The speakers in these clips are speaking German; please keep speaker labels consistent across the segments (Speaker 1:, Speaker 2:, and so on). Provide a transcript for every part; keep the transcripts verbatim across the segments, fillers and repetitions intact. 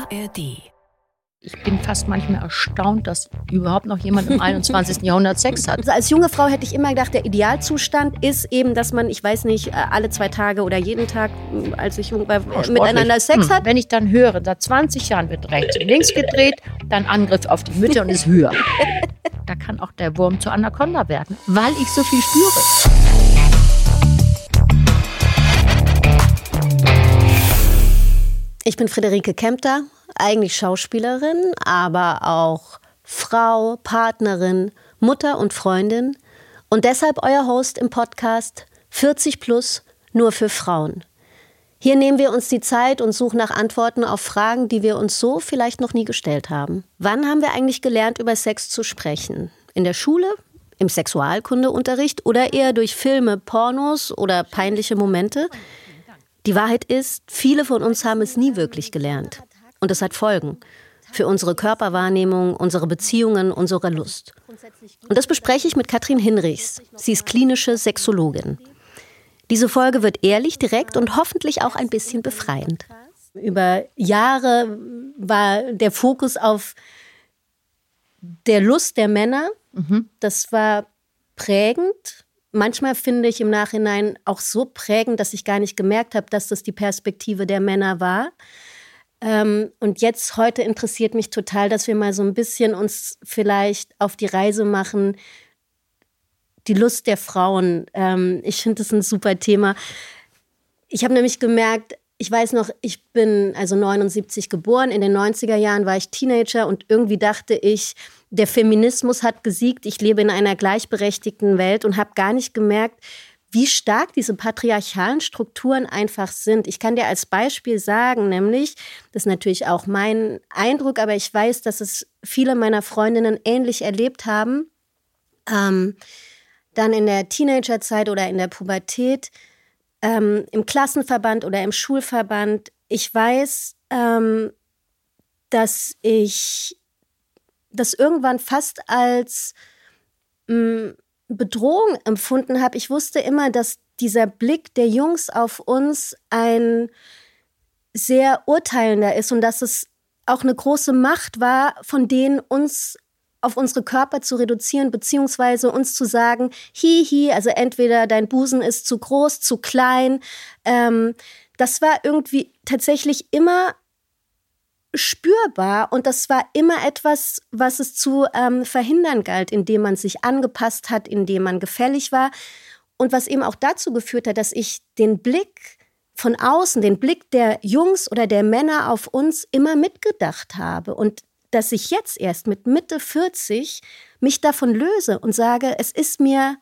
Speaker 1: A R D.
Speaker 2: Ich bin fast manchmal erstaunt, dass überhaupt noch jemand im einundzwanzigsten Jahrhundert Sex hat.
Speaker 3: Also als junge Frau hätte ich immer gedacht, der Idealzustand ist eben, dass man, ich weiß nicht, alle zwei Tage oder jeden Tag, als ich jung war,
Speaker 2: Oh,
Speaker 3: miteinander Sex
Speaker 2: hm.
Speaker 3: hat.
Speaker 2: Wenn ich dann höre, seit zwanzig Jahren wird rechts und links gedreht, dann Angriff auf die Mitte und ist höher. Da kann auch der Wurm zur Anaconda werden, weil ich so viel spüre.
Speaker 3: Ich bin Friederike Kempter, eigentlich Schauspielerin, aber auch Frau, Partnerin, Mutter und Freundin und deshalb euer Host im Podcast vierzig plus nur für Frauen. Hier nehmen wir uns die Zeit und suchen nach Antworten auf Fragen, die wir uns so vielleicht noch nie gestellt haben. Wann haben wir eigentlich gelernt, über Sex zu sprechen? In der Schule? Im Sexualkundeunterricht oder eher durch Filme, Pornos oder peinliche Momente? Die Wahrheit ist, viele von uns haben es nie wirklich gelernt. Und es hat Folgen. Für unsere Körperwahrnehmung, unsere Beziehungen, unsere Lust. Und das bespreche ich mit Katrin Hinrichs. Sie ist klinische Sexologin. Diese Folge wird ehrlich, direkt und hoffentlich auch ein bisschen befreiend. Über Jahre war der Fokus auf der Lust der Männer. Mhm. Das war prägend. Manchmal finde ich im Nachhinein auch so prägend, dass ich gar nicht gemerkt habe, dass das die Perspektive der Männer war. Ähm, und jetzt, heute interessiert mich total, dass wir mal so ein bisschen uns vielleicht auf die Reise machen, die Lust der Frauen. Ähm, ich finde das ein super Thema. Ich habe nämlich gemerkt, ich weiß noch, ich bin also neunundsiebzig geboren, in den neunziger Jahren war ich Teenager und irgendwie dachte ich, der Feminismus hat gesiegt, ich lebe in einer gleichberechtigten Welt und habe gar nicht gemerkt, wie stark diese patriarchalen Strukturen einfach sind. Ich kann dir als Beispiel sagen, nämlich, das ist natürlich auch mein Eindruck, aber ich weiß, dass es viele meiner Freundinnen ähnlich erlebt haben, ähm, dann in der Teenagerzeit oder in der Pubertät, ähm, im Klassenverband oder im Schulverband. Ich weiß, ähm, dass ich das irgendwann fast als mh, Bedrohung empfunden habe. Ich wusste immer, dass dieser Blick der Jungs auf uns ein sehr urteilender ist und dass es auch eine große Macht war, von denen uns auf unsere Körper zu reduzieren, beziehungsweise uns zu sagen, hi, hi, also entweder dein Busen ist zu groß, zu klein. Ähm, das war irgendwie tatsächlich immer spürbar und das war immer etwas, was es zu ähm, verhindern galt, indem man sich angepasst hat, indem man gefällig war und was eben auch dazu geführt hat, dass ich den Blick von außen, den Blick der Jungs oder der Männer auf uns immer mitgedacht habe und dass ich jetzt erst mit Mitte vierzig mich davon löse und sage, es ist mir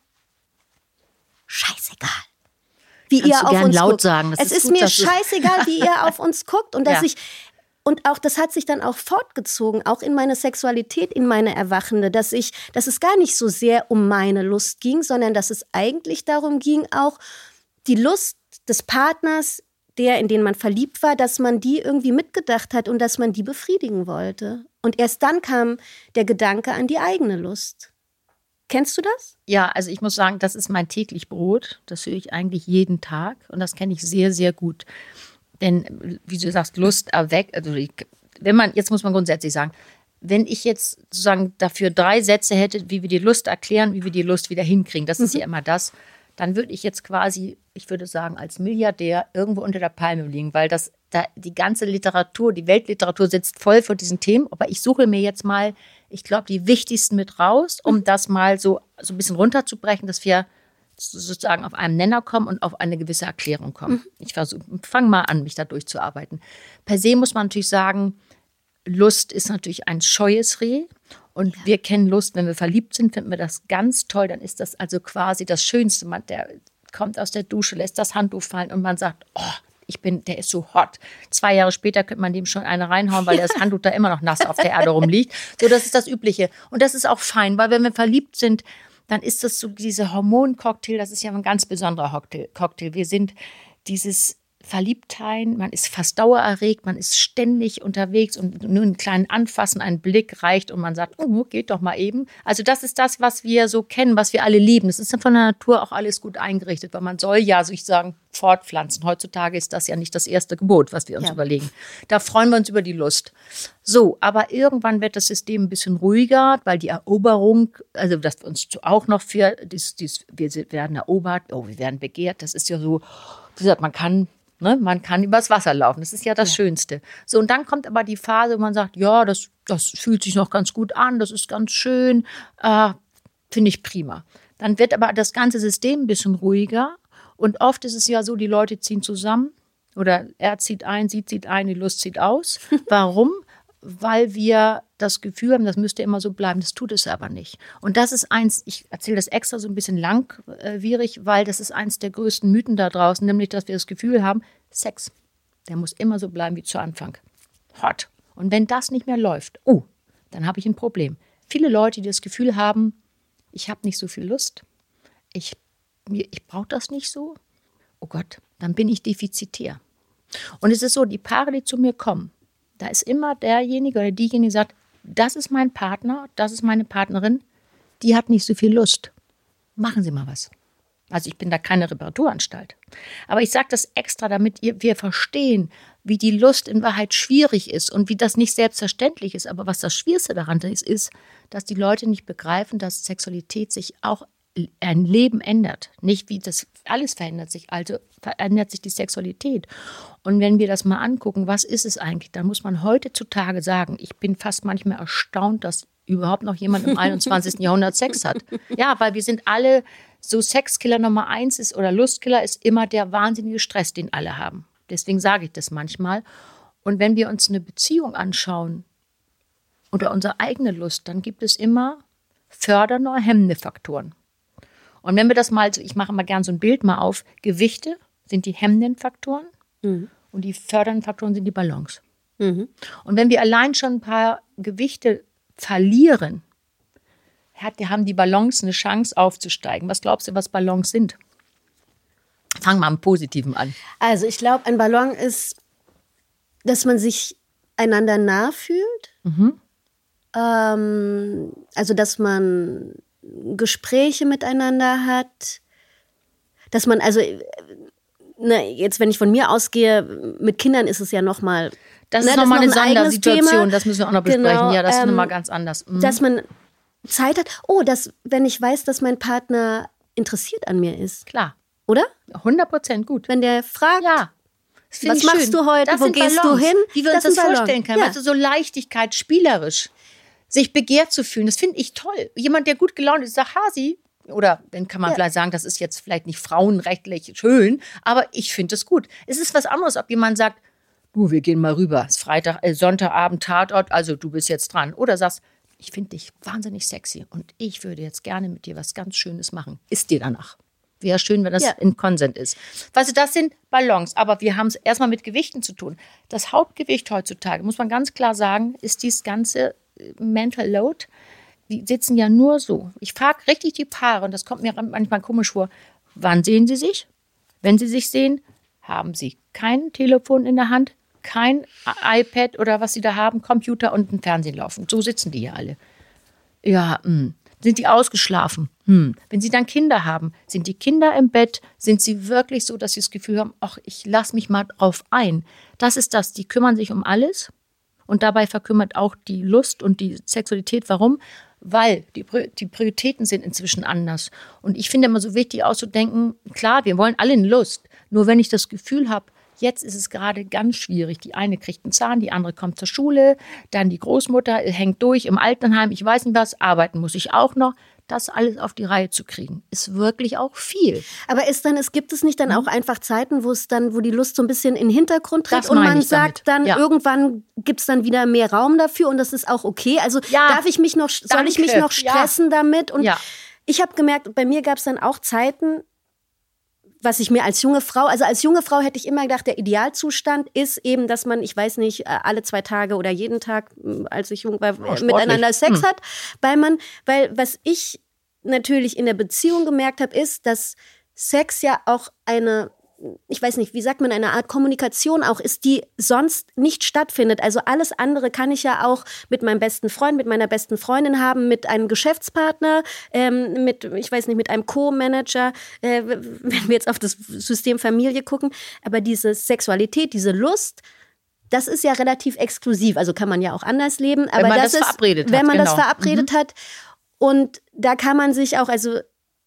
Speaker 3: scheißegal, wie
Speaker 2: Kannst
Speaker 3: ihr
Speaker 2: du
Speaker 3: auf
Speaker 2: gern
Speaker 3: uns
Speaker 2: laut
Speaker 3: guckt.
Speaker 2: sagen. Das
Speaker 3: es
Speaker 2: ist
Speaker 3: ist
Speaker 2: gut,
Speaker 3: mir
Speaker 2: dass du-
Speaker 3: scheißegal, wie ihr auf uns guckt und dass
Speaker 2: Ja.
Speaker 3: ich und auch das hat sich dann auch fortgezogen, auch in meine Sexualität, in meine Erwachende, dass ich, dass es gar nicht so sehr um meine Lust ging, sondern dass es eigentlich darum ging, auch die Lust des Partners, der, in den man verliebt war, dass man die irgendwie mitgedacht hat und dass man die befriedigen wollte. Und erst dann kam der Gedanke an die eigene Lust. Kennst du das?
Speaker 2: Ja, also ich muss sagen, das ist mein täglich Brot. Das höre ich eigentlich jeden Tag und das kenne ich sehr, sehr gut. Denn, wie du sagst, Lust erweckt, also ich, wenn man, jetzt muss man grundsätzlich sagen, wenn ich jetzt sozusagen dafür drei Sätze hätte, wie wir die Lust erklären, wie wir die Lust wieder hinkriegen, das mhm. ist ja immer das, dann würde ich jetzt quasi, ich würde sagen, als Milliardär irgendwo unter der Palme liegen, weil das, da, die ganze Literatur, die Weltliteratur sitzt voll von diesen Themen, aber ich suche mir jetzt mal, ich glaube, die wichtigsten mit raus, um mhm. das mal so, so ein bisschen runterzubrechen, dass wir sozusagen auf einen Nenner kommen und auf eine gewisse Erklärung kommen. Mhm. Ich fange mal an, mich da durchzuarbeiten. Per se muss man natürlich sagen, Lust ist natürlich ein scheues Reh und ja. wir kennen Lust, wenn wir verliebt sind, finden wir das ganz toll, dann ist das also quasi das Schönste. Man, der kommt aus der Dusche, lässt das Handtuch fallen und man sagt, oh, ich bin, der ist so hot. Zwei Jahre später könnte man dem schon eine reinhauen, weil ja. das Handtuch da immer noch nass auf der Erde rumliegt. So, das ist das Übliche. Und das ist auch fein, weil wenn wir verliebt sind, dann ist das so, diese Hormoncocktail, das ist ja ein ganz besonderer Cocktail. Wir sind dieses Verliebtheit, man ist fast dauererregt, man ist ständig unterwegs und nur einen kleinen Anfassen, ein Blick reicht und man sagt, oh, geht doch mal eben. Also das ist das, was wir so kennen, was wir alle lieben. Das ist von der Natur auch alles gut eingerichtet, weil man soll ja, so ich sagen, fortpflanzen. Heutzutage ist das ja nicht das erste Gebot, was wir uns ja. überlegen. Da freuen wir uns über die Lust. So, aber irgendwann wird das System ein bisschen ruhiger, weil die Eroberung, also dass wir uns auch noch für, dies, dies, wir werden erobert, oh, wir werden begehrt, das ist ja so, wie gesagt, man kann Ne, man kann übers Wasser laufen, das ist ja das ja. Schönste. So, und dann kommt aber die Phase, wo man sagt, ja, das, das fühlt sich noch ganz gut an, das ist ganz schön, äh, finde ich prima. Dann wird aber das ganze System ein bisschen ruhiger und oft ist es ja so, die Leute ziehen zusammen oder er zieht ein, sie zieht ein, die Lust zieht aus. Warum? Weil wir das Gefühl haben, das müsste immer so bleiben. Das tut es aber nicht. Und das ist eins, ich erzähle das extra so ein bisschen langwierig, weil das ist eins der größten Mythen da draußen, nämlich, dass wir das Gefühl haben, Sex, der muss immer so bleiben wie zu Anfang. Hot. Und wenn das nicht mehr läuft, oh, dann habe ich ein Problem. Viele Leute, die das Gefühl haben, ich habe nicht so viel Lust, ich, ich brauche das nicht so, oh Gott, dann bin ich defizitär. Und es ist so, die Paare, die zu mir kommen, da ist immer derjenige oder diejenige, die sagt, das ist mein Partner, das ist meine Partnerin, die hat nicht so viel Lust. Machen Sie mal was. Also ich bin da keine Reparaturanstalt. Aber ich sage das extra, damit ihr, wir verstehen, wie die Lust in Wahrheit schwierig ist und wie das nicht selbstverständlich ist. Aber was das Schwierigste daran ist, ist, dass die Leute nicht begreifen, dass Sexualität sich auch ein Leben ändert. Nicht wie das, alles verändert sich, also verändert sich die Sexualität. Und wenn wir das mal angucken, was ist es eigentlich, dann muss man heutzutage sagen, ich bin fast manchmal erstaunt, dass überhaupt noch jemand im einundzwanzigsten Jahrhundert Sex hat. Ja, weil wir sind alle, so Sexkiller Nummer eins ist oder Lustkiller ist immer der wahnsinnige Stress, den alle haben. Deswegen sage ich das manchmal. Und wenn wir uns eine Beziehung anschauen oder unsere eigene Lust, dann gibt es immer fördernde oder hemmende Faktoren. Und wenn wir das mal, ich mache mal gern so ein Bild mal auf, Gewichte sind die hemmenden Faktoren mhm. und die fördernden Faktoren sind die Balance. Mhm. Und wenn wir allein schon ein paar Gewichte verlieren, hat, haben die Balance eine Chance aufzusteigen. Was glaubst du, was Balance sind? Fang mal am Positiven an.
Speaker 3: Also ich glaube, ein Ballon ist, dass man sich einander nah fühlt. Mhm. Ähm, also dass man Gespräche miteinander hat, dass man, also ne, jetzt wenn ich von mir ausgehe, mit Kindern ist es ja nochmal,
Speaker 2: das ne, ist nochmal noch eine Sondersituation, das müssen wir auch noch besprechen, genau, ja, das ähm, ist nochmal ganz anders. Mhm.
Speaker 3: Dass man Zeit hat, oh, dass, wenn ich weiß, dass mein Partner interessiert an mir ist.
Speaker 2: Klar.
Speaker 3: Oder?
Speaker 2: hundert Prozent gut.
Speaker 3: Wenn der fragt,
Speaker 2: ja.
Speaker 3: was machst schön. du heute,
Speaker 2: das
Speaker 3: wo gehst Ballons, du hin?
Speaker 2: Wie wir uns das, das vorstellen können, ja. Also so Leichtigkeit, spielerisch. Sich begehrt zu fühlen, das finde ich toll. Jemand, der gut gelaunt ist, sagt, Hasi, oder dann kann man ja. vielleicht sagen, das ist jetzt vielleicht nicht frauenrechtlich schön, aber ich finde es gut. Es ist was anderes, ob jemand sagt, du, wir gehen mal rüber, es ist Freitag, äh, Sonntagabend, Tatort, also du bist jetzt dran. Oder sagst, ich finde dich wahnsinnig sexy und ich würde jetzt gerne mit dir was ganz Schönes machen. Ist dir danach? Wäre schön, wenn das ja. in Konsent ist. Weißt du, das sind Ballons, aber wir haben es erstmal mit Gewichten zu tun. Das Hauptgewicht heutzutage, muss man ganz klar sagen, ist dieses ganze Mental Load, die sitzen ja nur so. Ich frage richtig die Paare, und das kommt mir manchmal komisch vor, wann sehen sie sich? Wenn sie sich sehen, haben sie kein Telefon in der Hand, kein iPad oder was sie da haben, Computer und ein Fernsehen laufen. So sitzen die hier alle. Ja, mh. Sind die ausgeschlafen? Hm. Wenn sie dann Kinder haben, sind die Kinder im Bett, sind sie wirklich so, dass sie das Gefühl haben, ach, ich lasse mich mal drauf ein. Das ist das, die kümmern sich um alles. Und dabei verkümmert auch die Lust und die Sexualität. Warum? Weil die, die Prioritäten sind inzwischen anders. Und ich finde immer so wichtig auszudenken, klar, wir wollen alle eine Lust. Nur wenn ich das Gefühl habe, jetzt ist es gerade ganz schwierig. Die eine kriegt einen Zahn, die andere kommt zur Schule, dann die Großmutter hängt durch im Altenheim, ich weiß nicht was, arbeiten muss ich auch noch. Das alles auf die Reihe zu kriegen, ist wirklich auch viel.
Speaker 3: Aber ist dann, es gibt es nicht dann auch einfach Zeiten, wo es dann, wo die Lust so ein bisschen in den Hintergrund tritt und man sagt dann, ja. irgendwann gibt es dann wieder mehr Raum dafür und das ist auch okay. Also ja. darf ich mich noch, soll Danke. ich mich noch stressen ja. damit? Und ja. ich habe gemerkt, bei mir gab es dann auch Zeiten, was ich mir als junge Frau, also als junge Frau hätte ich immer gedacht, der Idealzustand ist eben, dass man, ich weiß nicht, alle zwei Tage oder jeden Tag, als ich jung war, oh, miteinander Sex hm. hat, weil man, weil was ich natürlich in der Beziehung gemerkt habe, ist, dass Sex ja auch eine ich weiß nicht, wie sagt man, eine Art Kommunikation auch ist, die sonst nicht stattfindet. Also alles andere kann ich ja auch mit meinem besten Freund, mit meiner besten Freundin haben, mit einem Geschäftspartner, ähm, mit, ich weiß nicht, mit einem Co-Manager, äh, wenn wir jetzt auf das System Familie gucken. Aber diese Sexualität, diese Lust, das ist ja relativ exklusiv. Also kann man ja auch anders leben. Aber
Speaker 2: wenn man
Speaker 3: das,
Speaker 2: das
Speaker 3: ist,
Speaker 2: verabredet
Speaker 3: wenn
Speaker 2: hat.
Speaker 3: man
Speaker 2: Genau.
Speaker 3: das verabredet
Speaker 2: mhm.
Speaker 3: hat. Und da kann man sich auch, also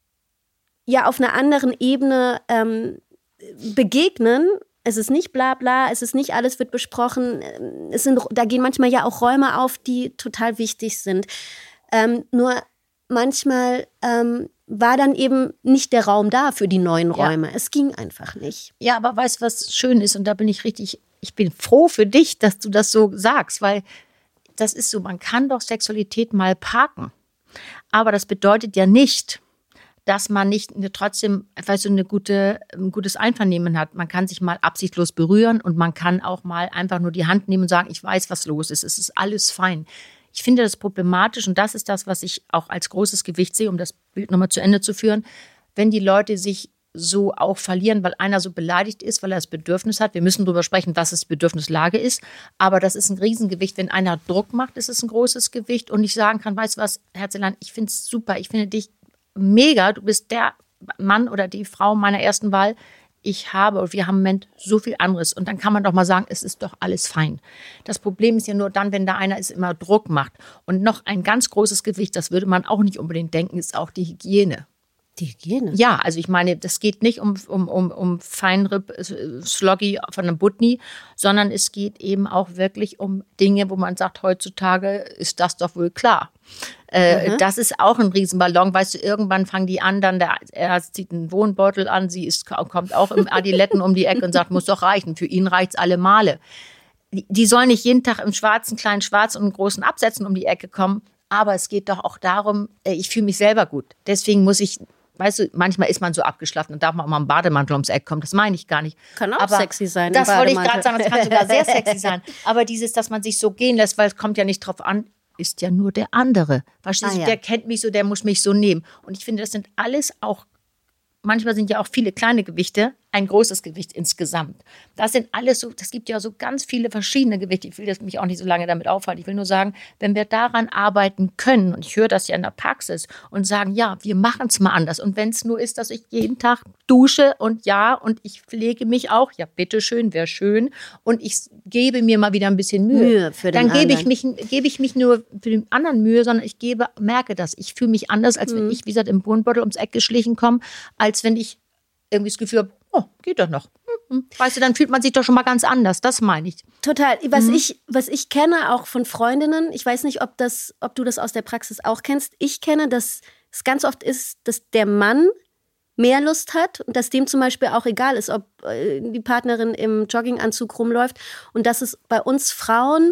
Speaker 3: ja, auf einer anderen Ebene ähm, begegnen. Es ist nicht bla bla, es ist nicht alles wird besprochen. Es sind, da gehen manchmal ja auch Räume auf, die total wichtig sind. Ähm, nur manchmal ähm, war dann eben nicht der Raum da für die neuen Räume. Ja. Es ging einfach nicht.
Speaker 2: Ja, aber weißt du, was schön ist? Und da bin ich richtig, ich bin froh für dich, dass du das so sagst, weil das ist so, man kann doch Sexualität mal parken. Aber das bedeutet ja nicht, dass man nicht eine, trotzdem weißt du, eine gute, ein gutes Einvernehmen hat. Man kann sich mal absichtlos berühren und man kann auch mal einfach nur die Hand nehmen und sagen, ich weiß, was los ist. Es ist alles fein. Ich finde das problematisch und das ist das, was ich auch als großes Gewicht sehe, um das Bild nochmal zu Ende zu führen, wenn die Leute sich so auch verlieren, weil einer so beleidigt ist, weil er das Bedürfnis hat. Wir müssen darüber sprechen, was das Bedürfnislage ist, aber das ist ein Riesengewicht. Wenn einer Druck macht, ist es ein großes Gewicht und ich sagen kann, weißt du was, Herzelein, ich finde es super, ich finde dich mega, du bist der Mann oder die Frau meiner ersten Wahl. Ich habe und wir haben im Moment so viel anderes. Und dann kann man doch mal sagen, es ist doch alles fein. Das Problem ist ja nur dann, wenn da einer ist, immer Druck macht. Und noch ein ganz großes Gewicht, das würde man auch nicht unbedingt denken, ist auch die Hygiene.
Speaker 3: Die Hygiene?
Speaker 2: Ja, also ich meine, das geht nicht um, um, um, um Feinripp, Sloggy von einem Butni, sondern es geht eben auch wirklich um Dinge, wo man sagt, heutzutage ist das doch wohl klar. Äh, mhm. Das ist auch ein Riesenballon. Weißt du, irgendwann fangen die an, dann der, er zieht einen Wohnbeutel an, sie ist, kommt auch im Adiletten um die Ecke und sagt, muss doch reichen. Für ihn reicht's alle Male. Die, die sollen nicht jeden Tag im schwarzen, kleinen Schwarz und großen Absätzen um die Ecke kommen, aber es geht doch auch darum, ich fühle mich selber gut. Deswegen muss ich, weißt du, manchmal ist man so abgeschlafen und darf man auch mal im Bademantel ums Eck kommen. Das meine ich gar nicht.
Speaker 3: Kann auch
Speaker 2: aber
Speaker 3: sexy sein.
Speaker 2: Das wollte ich gerade sagen, das kann sogar sehr sexy sein. Aber dieses, dass man sich so gehen lässt, weil es kommt ja nicht drauf an, ist ja nur der andere. Verstehst du, ah, ja. Der kennt mich so, der muss mich so nehmen. Und ich finde, das sind alles auch, manchmal sind ja auch viele kleine Gewichte ein großes Gewicht insgesamt. Das sind alles so, das gibt ja so ganz viele verschiedene Gewichte. Ich will das mich auch nicht so lange damit aufhalten. Ich will nur sagen, wenn wir daran arbeiten können, und ich höre das ja in der Praxis, und sagen, ja, wir machen es mal anders. Und wenn es nur ist, dass ich jeden Tag dusche und ja, und ich pflege mich auch, ja, bitteschön, wäre schön. Und ich gebe mir mal wieder ein bisschen Mühe.
Speaker 3: Mühe für den
Speaker 2: Dann gebe ich,
Speaker 3: anderen.
Speaker 2: mich, gebe ich mich nur für den anderen Mühe, sondern ich gebe, merke das. Ich fühle mich anders, als mhm. wenn ich, wie gesagt, im Wohnbeutel ums Eck geschlichen komme, als wenn ich irgendwie das Gefühl habe, oh, geht doch noch. Weißt du, dann fühlt man sich doch schon mal ganz anders. Das meine ich.
Speaker 3: Total. Was,
Speaker 2: Mhm.
Speaker 3: ich, was ich kenne, auch von Freundinnen, ich weiß nicht, ob, das, ob du das aus der Praxis auch kennst. Ich kenne, dass es ganz oft ist, dass der Mann mehr Lust hat und dass dem zum Beispiel auch egal ist, ob äh, die Partnerin im Jogginganzug rumläuft. Und dass es bei uns Frauen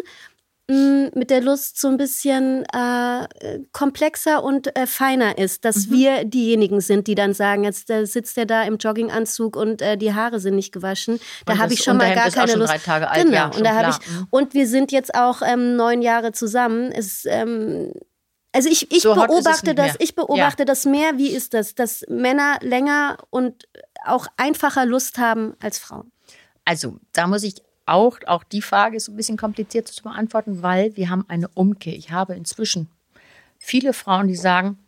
Speaker 3: mh, mit der Lust so ein bisschen äh, komplexer und äh, feiner ist, dass mhm. wir diejenigen sind, die dann sagen, jetzt äh, sitzt der da im Jogginganzug und äh, die Haare sind nicht gewaschen. Da habe ich schon mal gar
Speaker 2: ist
Speaker 3: keine
Speaker 2: auch schon
Speaker 3: Lust.
Speaker 2: Drei Tage alt,
Speaker 3: genau.
Speaker 2: ja,
Speaker 3: und da habe ich
Speaker 2: mhm.
Speaker 3: und wir sind jetzt auch ähm, neun Jahre zusammen. Es, ähm, also ich, ich
Speaker 2: So hot ist es
Speaker 3: beobachte
Speaker 2: nicht
Speaker 3: das,
Speaker 2: mehr.
Speaker 3: ich beobachte
Speaker 2: Ja.
Speaker 3: das mehr. Wie ist das, dass Männer länger und auch einfacher Lust haben als Frauen?
Speaker 2: Also, da muss ich auch, auch die Frage ist so ein bisschen kompliziert zu beantworten, weil wir haben eine Umkehr. Ich habe inzwischen viele Frauen, die sagen,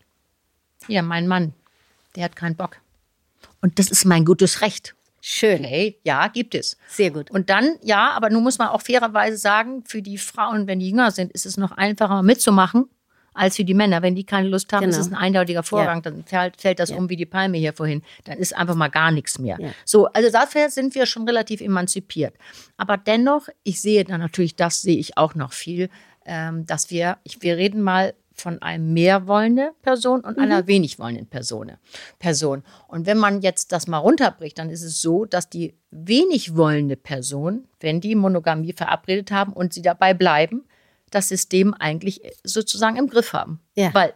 Speaker 2: ja, mein Mann, der hat keinen Bock. Und das ist mein gutes Recht.
Speaker 3: Schön.
Speaker 2: Okay, ja, gibt es.
Speaker 3: Sehr gut.
Speaker 2: Und dann, ja, aber nun muss man auch fairerweise sagen, für die Frauen, wenn die jünger sind, ist es noch einfacher mitzumachen, als für die Männer. Wenn die keine Lust haben,
Speaker 3: Genau.
Speaker 2: ist es ein eindeutiger Vorgang. Ja. Dann fällt, fällt das
Speaker 3: ja.
Speaker 2: um wie die Palme hier vorhin. Dann ist einfach mal gar nichts mehr.
Speaker 3: Ja.
Speaker 2: So, also dafür sind wir schon relativ emanzipiert. Aber dennoch, ich sehe dann natürlich, das sehe ich auch noch viel, ähm, dass wir, ich, wir reden mal von einem mehr wollenden Person und mhm. einer wenig wollenden Person. Person. Und wenn man jetzt das mal runterbricht, dann ist es so, dass die wenig wollende Person, wenn die Monogamie verabredet haben und sie dabei bleiben, das System eigentlich sozusagen im Griff haben.
Speaker 3: Ja.
Speaker 2: Weil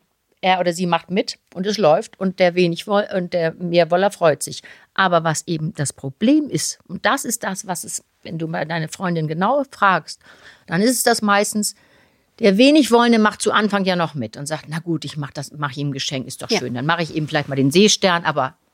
Speaker 2: er oder sie macht mit und es läuft und der wenig woll und der Mehrwoller freut sich. Aber was eben das Problem ist, und das ist das, was es, wenn du mal deine Freundin genau fragst, dann ist es das meistens, der wenig Wollende macht zu Anfang ja noch mit und sagt, na gut, ich mache das, mache ihm ein Geschenk, ist doch
Speaker 3: ja.
Speaker 2: schön. Dann mache ich eben vielleicht mal den Seestern, aber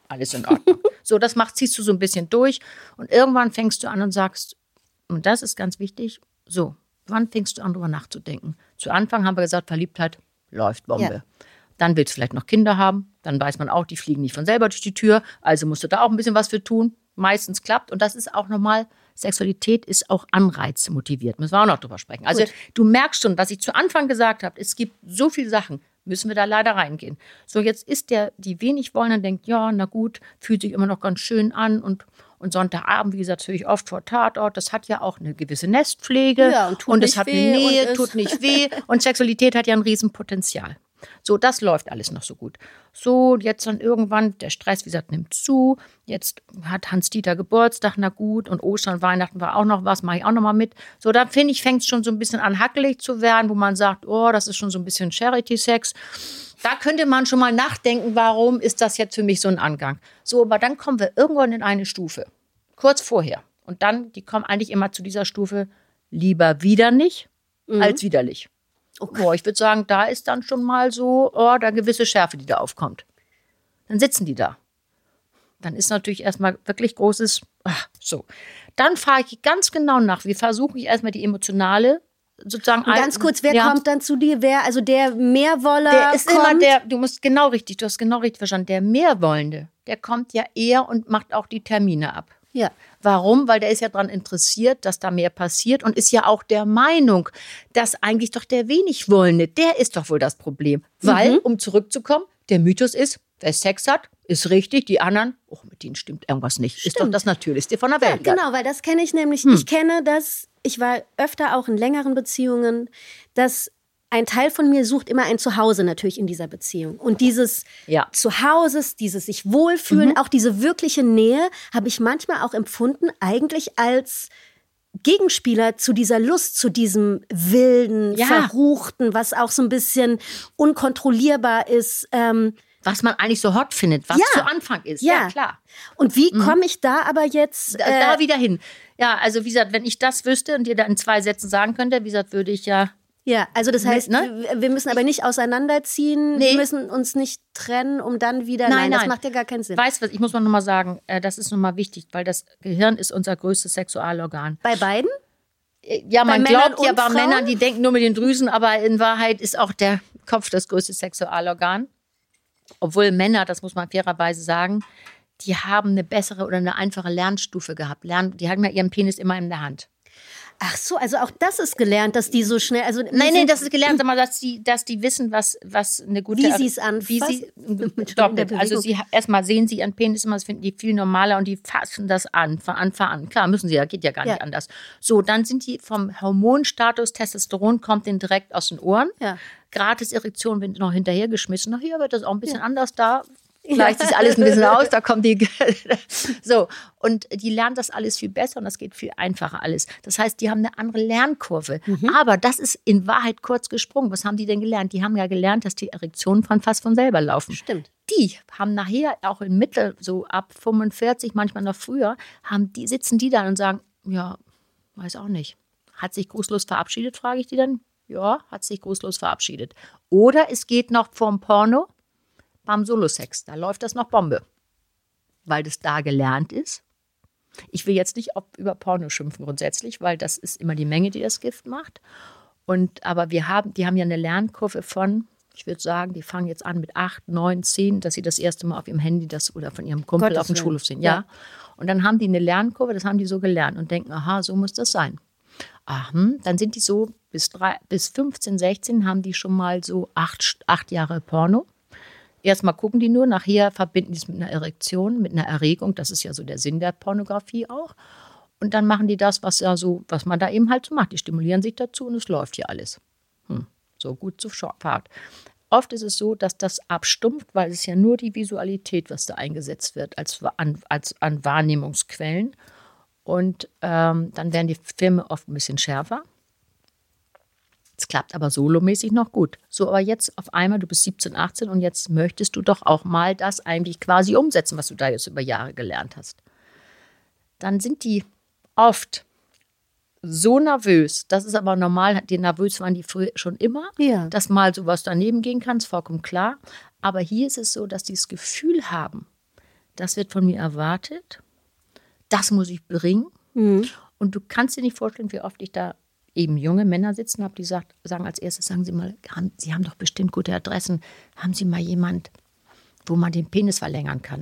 Speaker 2: alles in Ordnung. So, das macht, ziehst du so ein bisschen durch und irgendwann fängst du an und sagst, und das ist ganz wichtig, so, wann fängst du an, darüber nachzudenken? Zu Anfang haben wir gesagt, Verliebtheit läuft Bombe. Ja. Dann willst du vielleicht noch Kinder haben, dann weiß man auch, die fliegen nicht von selber durch die Tür, also musst du da auch ein bisschen was für tun. Meistens klappt und das ist auch normal, Sexualität ist auch anreizmotiviert, müssen wir auch noch drüber sprechen. Also Gut. Du merkst schon, was ich zu Anfang gesagt habe, es gibt so viele Sachen, müssen wir da leider reingehen. So, jetzt ist der, die wenig wollen, dann denkt, ja, na gut, fühlt sich immer noch ganz schön an und Und Sonntagabend, wie gesagt, natürlich oft vor Tatort. Das hat ja auch eine gewisse Nestpflege. Ja, und und es hat eine Nähe, tut nicht weh. Und Sexualität hat ja ein Riesenpotenzial. So, das läuft alles noch so gut. So, jetzt dann irgendwann, der Stress, wie gesagt, nimmt zu. Jetzt hat Hans-Dieter Geburtstag, na gut. Und Ostern, Weihnachten war auch noch was, mache ich auch noch mal mit. So, da finde ich, fängt es schon so ein bisschen an, hackelig zu werden, wo man sagt, oh, das ist schon so ein bisschen Charity-Sex. Da könnte man schon mal nachdenken, warum ist das jetzt für mich so ein Angang? So, aber dann kommen wir irgendwann in eine Stufe, kurz vorher. Und dann, die kommen eigentlich immer zu dieser Stufe, lieber wieder nicht, mhm. als widerlich. Okay. Boah, ich würde sagen, da ist dann schon mal so, oh, da gewisse Schärfe, die da aufkommt. Dann sitzen die da. Dann ist natürlich erstmal wirklich großes, ach, so. Dann fahre ich ganz genau nach. Wir versuchen erstmal die emotionale sozusagen.
Speaker 3: Und ganz kurz, wer ja. kommt dann zu dir? Wer, also der Mehrwoller
Speaker 2: Der ist
Speaker 3: kommt?
Speaker 2: immer der, du musst genau richtig, du hast genau richtig verstanden, der Mehrwollende, der kommt ja eher und macht auch die Termine ab.
Speaker 3: Ja.
Speaker 2: Warum? Weil der ist ja daran interessiert, dass da mehr passiert und ist ja auch der Meinung, dass eigentlich doch der wenig Wollende, der ist doch wohl das Problem. Weil, mhm. um zurückzukommen, der Mythos ist, wer Sex hat, ist richtig, die anderen, oh, mit denen stimmt irgendwas nicht. Stimmt. Ist doch das Natürlichste von der Welt.
Speaker 3: Ja, genau, weil das kenne ich nämlich, hm. ich kenne das, ich war öfter auch in längeren Beziehungen, dass ein Teil von mir sucht immer ein Zuhause natürlich in dieser Beziehung. Und dieses ja. Zuhauses, dieses sich wohlfühlen, mhm. auch diese wirkliche Nähe, habe ich manchmal auch empfunden, eigentlich als Gegenspieler zu dieser Lust, zu diesem wilden, ja. verruchten, was auch so ein bisschen unkontrollierbar ist. Ähm,
Speaker 2: was man eigentlich so hot findet, was ja. zu Anfang ist. Ja, ja klar.
Speaker 3: Und wie mhm. komme ich da aber jetzt...
Speaker 2: Äh, da, da wieder hin. Ja, also wie gesagt, wenn ich das wüsste und dir da in zwei Sätzen sagen könnte, wie gesagt, würde ich ja...
Speaker 3: Ja, also das heißt, ne? wir müssen aber nicht auseinanderziehen, nee. wir müssen uns nicht trennen, um dann wieder... Nein, nein, das nein. macht ja gar keinen Sinn.
Speaker 2: Weißt du was, ich muss mal nochmal sagen, das ist nochmal wichtig, weil das Gehirn ist unser größtes Sexualorgan.
Speaker 3: Bei beiden?
Speaker 2: Ja, man bei glaubt ja bei Frauen? Männern, die denken nur mit den Drüsen, aber in Wahrheit ist auch der Kopf das größte Sexualorgan. Obwohl Männer, das muss man fairerweise sagen, die haben eine bessere oder eine einfache Lernstufe gehabt. Lern, die haben ja ihren Penis immer in der Hand.
Speaker 3: Ach so, also auch das ist gelernt, dass die so schnell... Also
Speaker 2: nein, nein, das ist gelernt, aber dass die, dass die wissen, was, was eine gute...
Speaker 3: Wie sie es anfassen. Wie sie,
Speaker 2: doppelt. Also sie, erstmal sehen sie ihren Penis immer, das finden die viel normaler und die fassen das an, von Anfang an. Klar, müssen sie ja, geht ja gar ja. nicht anders. So, dann sind die vom Hormonstatus, Testosteron kommt denen direkt aus den Ohren. Ja. Gratis Erektion wird noch hinterhergeschmissen. Nach hier wird das auch ein bisschen ja. anders da. Gleicht sich alles ein bisschen aus, da kommt die... so, und die lernen das alles viel besser und das geht viel einfacher alles. Das heißt, die haben eine andere Lernkurve. Mhm. Aber das ist in Wahrheit kurz gesprungen. Was haben die denn gelernt? Die haben ja gelernt, dass die Erektionen von fast von selber laufen.
Speaker 3: Stimmt.
Speaker 2: Die haben nachher auch im Mittel, so ab fünfundvierzig, manchmal noch früher, haben die, sitzen die da und sagen, ja, weiß auch nicht. Hat sich grußlos verabschiedet, frage ich die dann. Ja, hat sich grußlos verabschiedet. Oder es geht noch vom Porno beim Solosex, da läuft das noch Bombe, weil das da gelernt ist. Ich will jetzt nicht über Porno schimpfen grundsätzlich, weil das ist immer die Menge, die das Gift macht. Und, aber wir haben, die haben ja eine Lernkurve von, ich würde sagen, die fangen jetzt an mit acht, neun, zehn, dass sie das erste Mal auf ihrem Handy das oder von ihrem Kumpel Gottes auf dem Willen. Schulhof sehen. Ja. ja. Und dann haben die eine Lernkurve, das haben die so gelernt und denken, aha, so muss das sein. Ach, hm, dann sind die so bis, drei, bis fünfzehn, sechzehn haben die schon mal so acht, acht Jahre Porno. Erstmal gucken die nur, nachher verbinden die es mit einer Erektion, mit einer Erregung. Das ist ja so der Sinn der Pornografie auch. Und dann machen die das, was, ja so, was man da eben halt so macht. Die stimulieren sich dazu und es läuft hier alles. Hm, so gut zu Fahrt. Oft ist es so, dass das abstumpft, weil es ja nur die Visualität, was da eingesetzt wird, als, an, als an Wahrnehmungsquellen. Und ähm, dann werden die Filme oft ein bisschen schärfer. Es klappt aber solomäßig noch gut. So, aber jetzt auf einmal, du bist siebzehn, achtzehn und jetzt möchtest du doch auch mal das eigentlich quasi umsetzen, was du da jetzt über Jahre gelernt hast. Dann sind die oft so nervös, das ist aber normal, die nervös waren die früher schon immer, ja. dass mal sowas daneben gehen kann, ist vollkommen klar. Aber hier ist es so, dass die das Gefühl haben, das wird von mir erwartet, das muss ich bringen. Mhm. Und du kannst dir nicht vorstellen, wie oft ich da eben junge Männer sitzen habe, die sagt, sagen als erstes, sagen Sie mal, haben, Sie haben doch bestimmt gute Adressen, haben Sie mal jemand, wo man den Penis verlängern kann?